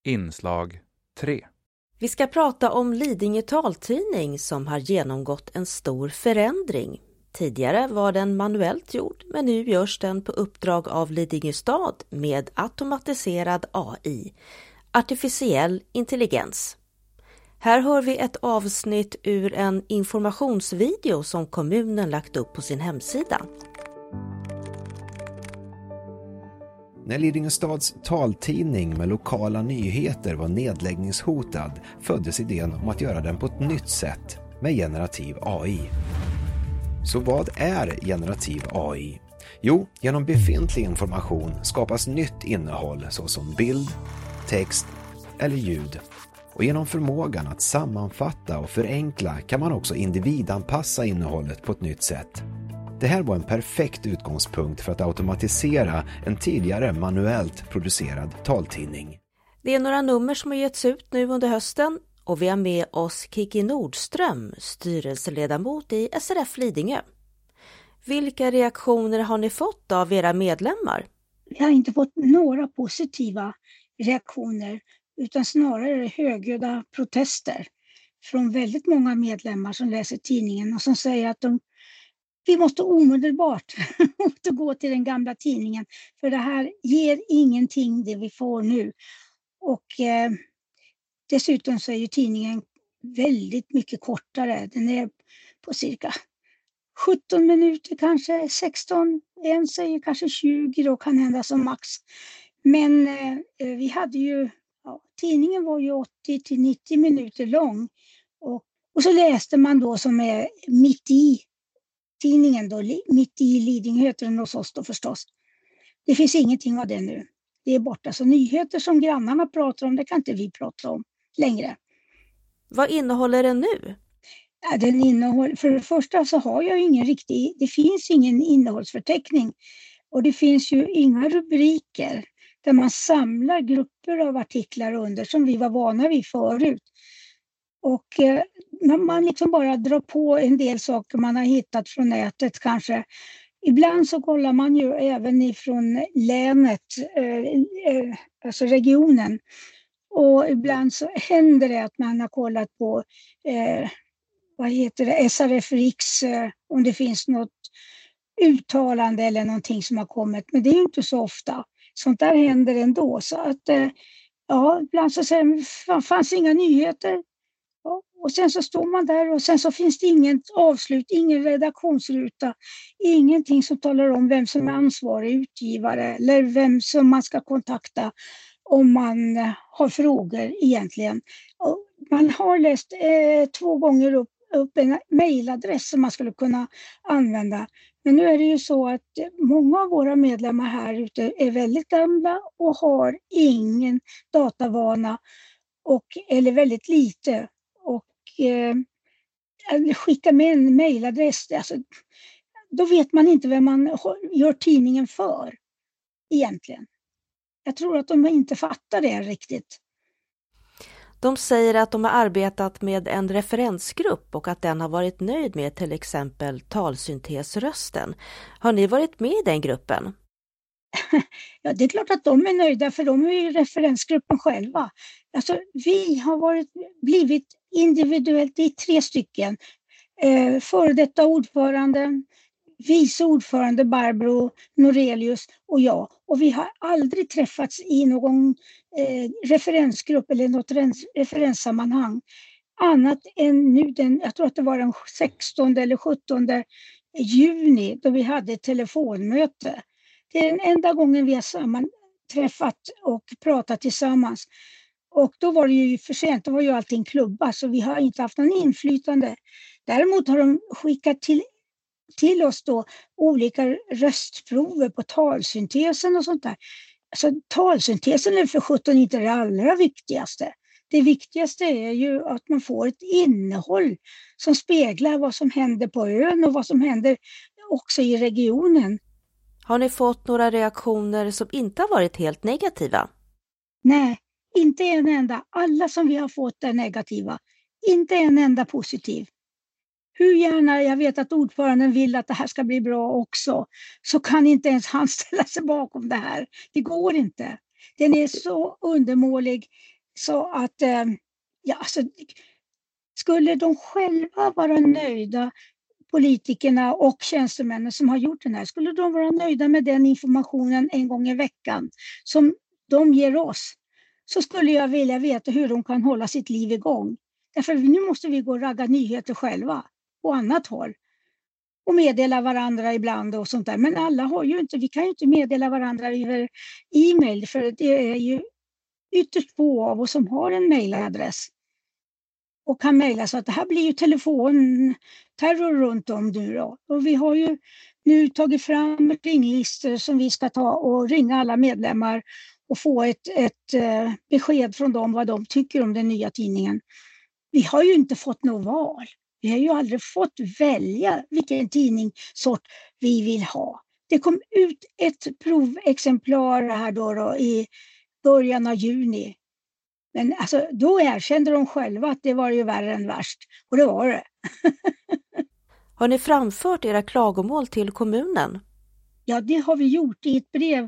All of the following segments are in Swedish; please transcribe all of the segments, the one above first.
Inslag 3. Vi ska prata om Lidingö taltidning som har genomgått en stor förändring. Tidigare var den manuellt gjord, men nu görs den på uppdrag av Lidingö stad med automatiserad AI, artificiell intelligens. Här hör vi ett avsnitt ur en informationsvideo som kommunen lagt upp på sin hemsida. När Lidingö stads taltidning med lokala nyheter var nedläggningshotad föddes idén om att göra den på ett nytt sätt med generativ AI. Så vad är generativ AI? Jo, genom befintlig information skapas nytt innehåll såsom bild, text eller ljud. Och genom förmågan att sammanfatta och förenkla kan man också individanpassa innehållet på ett nytt sätt. Det här var en perfekt utgångspunkt för att automatisera en tidigare manuellt producerad taltidning. Det är några nummer som har getts ut nu under hösten och vi har med oss Kiki Nordström, styrelseledamot i SRF Lidingö. Vilka reaktioner har ni fått av era medlemmar? Vi har inte fått några positiva reaktioner utan snarare högljudda protester från väldigt många medlemmar som läser tidningen och som säger att vi måste omedelbart gå till den gamla tidningen för det här ger ingenting det vi får nu. Och dessutom så är ju tidningen väldigt mycket kortare. Den är på cirka 17 minuter kanske, 16, en säger kanske 20 då kan hända som max. Men vi hade ju, tidningen var ju 80-90 minuter lång och så läste man då som är mitt i tidningen då, mitt i Lidingö heter den hos oss då förstås. Det finns ingenting av det nu. Det är borta. Så nyheter som grannarna pratar om, det kan inte vi prata om längre. Vad innehåller den nu? Ja, för det första så har jag det finns ingen innehållsförteckning. Och det finns ju inga rubriker där man samlar grupper av artiklar under som vi var vana vid förut. Och man liksom bara drar på en del saker man har hittat från nätet kanske. Ibland så kollar man ju även ifrån länet, alltså regionen. Och ibland så händer det att man har kollat på SRF Riks om det finns något uttalande eller någonting som har kommit. Men det är ju inte så ofta. Sånt där händer ändå. Så att ibland så säger man, fanns inga nyheter. Och sen så står man där och sen så finns det inget avslut, ingen redaktionsruta, ingenting som talar om vem som är ansvarig utgivare eller vem som man ska kontakta om man har frågor egentligen. Och man har läst 2 gånger upp en mejladress som man skulle kunna använda. Men nu är det ju så att många av våra medlemmar här ute är väldigt gamla och har ingen datavana eller väldigt lite. Skicka med en mejladress, alltså, då vet man inte vem man gör tidningen för egentligen. Jag tror att de inte fattar det riktigt. De säger att de har arbetat med en referensgrupp och att den har varit nöjd med till exempel talsyntesrösten. Har ni varit med i den gruppen? Ja, det är klart att de är nöjda för de är ju referensgruppen själva. Alltså, vi har blivit individuellt i 3 stycken. Före detta ordförande, vice ordförande Barbro Norelius och jag. Och vi har aldrig träffats i någon referensgrupp eller något referenssammanhang. Annat än nu, jag tror att det var den 16 eller 17 juni då vi hade ett telefonmöte. Det är den enda gången vi har sammanträffat och pratat tillsammans. Och då var det ju för sent, då var ju allting klubba så vi har inte haft någon inflytande. Däremot har de skickat till oss då olika röstprover på talsyntesen och sånt där. Alltså talsyntesen är för 17 inte det allra viktigaste. Det viktigaste är ju att man får ett innehåll som speglar vad som händer på ön och vad som händer också i regionen. Har ni fått några reaktioner som inte har varit helt negativa? Nej, inte en enda. Alla som vi har fått är negativa. Inte en enda positiv. Hur gärna jag vet att ordföranden vill att det här ska bli bra också, så kan inte ens han ställa sig bakom det här. Det går inte. Den är så undermålig så att alltså, skulle de själva vara nöjda, politikerna och tjänstemännen som har gjort den här, skulle de vara nöjda med den informationen en gång i veckan som de ger oss, så skulle jag vilja veta hur de kan hålla sitt liv igång. Därför nu måste vi gå och ragga nyheter själva på annat håll och meddela varandra ibland och sånt där. Men alla har ju inte, vi kan ju inte meddela varandra över e-mail, för det är ju ytterst få av oss som har en mejladress och kan mejla, så att det här blir ju telefonterror runt om nu då. Och vi har ju nu tagit fram ringlistor som vi ska ta och ringa alla medlemmar och få ett besked från dem vad de tycker om den nya tidningen. Vi har ju inte fått något val. Vi har ju aldrig fått välja vilken tidningssort vi vill ha. Det kom ut ett provexemplar här då i början av juni. Men alltså, då erkände de själva att det var ju värre än värst. Och det var det. Har ni framfört era klagomål till kommunen? Ja, det har vi gjort i ett brev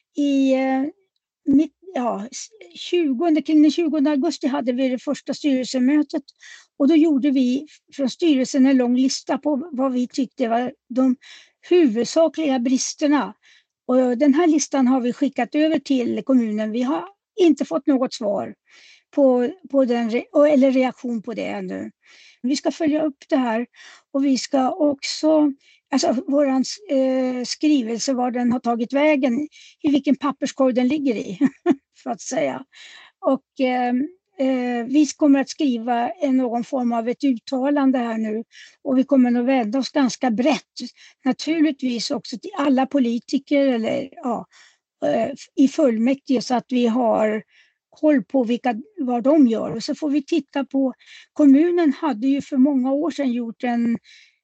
kring den 20 augusti hade vi det första styrelsemötet, och då gjorde vi från styrelsen en lång lista på vad vi tyckte var de huvudsakliga bristerna. Och den här listan har vi skickat över till kommunen. Vi har inte fått något svar på den, eller reaktion på det ännu. Vi ska följa upp det här, och vi ska också, alltså våran skrivelse, var den har tagit vägen, i vilken papperskorg den ligger i, för att säga. Och vi kommer att skriva någon form av ett uttalande här nu, och vi kommer att vända oss ganska brett, naturligtvis också till alla politiker eller i fullmäktige, så att vi har koll på vad de gör. Och så får vi titta på, kommunen hade ju för många år sedan gjort en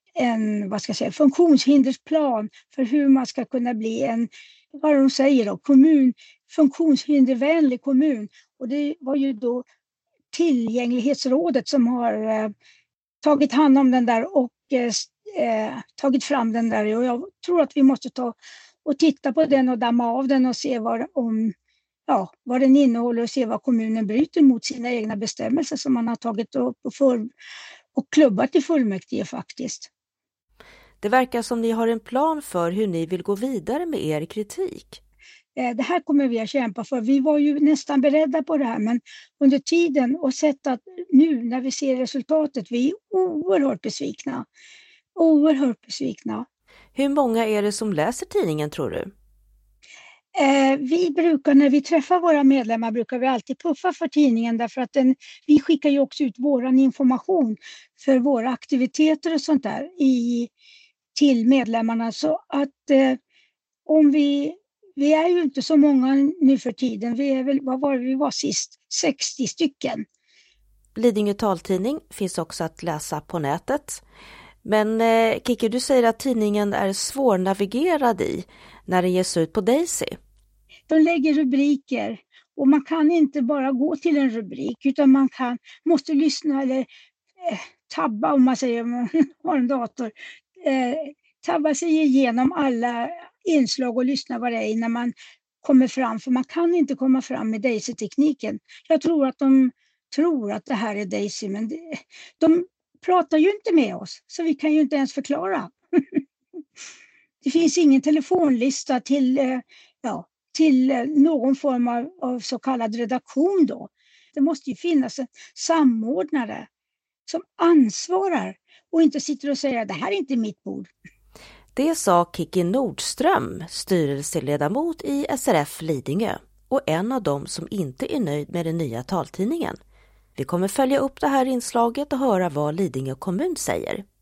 funktionshindersplan för hur man ska kunna bli en, vad de säger då, funktionshindervänlig kommun. Och det var ju då Tillgänglighetsrådet som har tagit hand om den där och tagit fram den där. Och jag tror att vi måste ta och titta på den och damma av den och se vad den innehåller, och se vad kommunen bryter mot sina egna bestämmelser som man har tagit upp och klubbat i fullmäktige faktiskt. Det verkar som ni har en plan för hur ni vill gå vidare med er kritik. Det här kommer vi att kämpa för. Vi var ju nästan beredda på det här, men under tiden och sett att nu när vi ser resultatet, vi är oerhört besvikna. Oerhört besvikna. Hur många är det som läser tidningen, tror du? Vi brukar, när vi träffar våra medlemmar, brukar vi alltid puffa för tidningen, därför att vi skickar ju också ut våran information för våra aktiviteter och sånt där till medlemmarna. Så att om vi är ju inte så många nu för tiden, vi är väl, vi var sist, 60 stycken. Lidingö taltidning finns också att läsa på nätet. Men Kiki, du säger att tidningen är svårnavigerad när den ges ut på Daisy. De lägger rubriker, och man kan inte bara gå till en rubrik, utan man måste lyssna eller tabba, om man säger, om man har en dator, tabba sig igenom alla inslag och lyssna vad det är när man kommer fram, för man kan inte komma fram med Daisy-tekniken. Jag tror att de tror att det här är Daisy, men de pratar ju inte med oss, så vi kan ju inte ens förklara. Det finns ingen telefonlista till någon form av så kallad redaktion då. Det måste ju finnas en samordnare som ansvarar och inte sitter och säger att det här är inte mitt bord. Det sa Kiki Nordström, styrelseledamot i SRF Lidingö, och en av dem som inte är nöjd med den nya taltidningen. Vi kommer följa upp det här inslaget och höra vad Lidingö kommun säger.